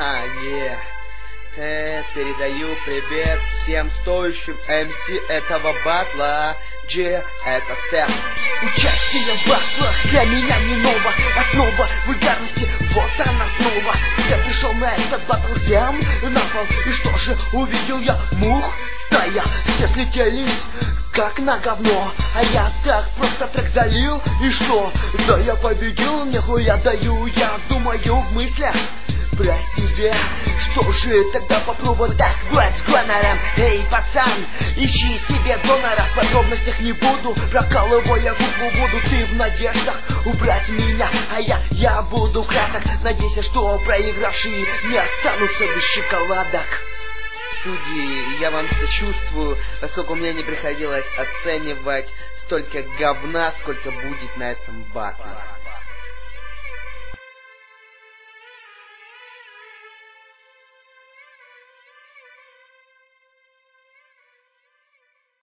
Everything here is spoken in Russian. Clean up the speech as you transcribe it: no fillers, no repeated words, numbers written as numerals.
Передаю привет всем стоящим МС этого батла. G — это степ. Участие в батлах для меня не ново. Основа вульгарности, вот она снова. Степ пришел на этот батл всем на пол. И что же увидел я? Мух стая. Все слетелись как на говно. А я так просто трек залил. И что? Да я победил, нихуя даю. Я думаю в мыслях про себя. Что же тогда попробовать так быть с гонором? Эй, пацан, ищи себе донора. В подробностях не буду, прокалывая букву буду. Ты в надеждах убрать меня, а я буду краток. Надейся, что проигравшие не останутся без шоколадок. Судьи, я вам сочувствую, поскольку мне не приходилось оценивать столько говна, сколько будет на этом батле.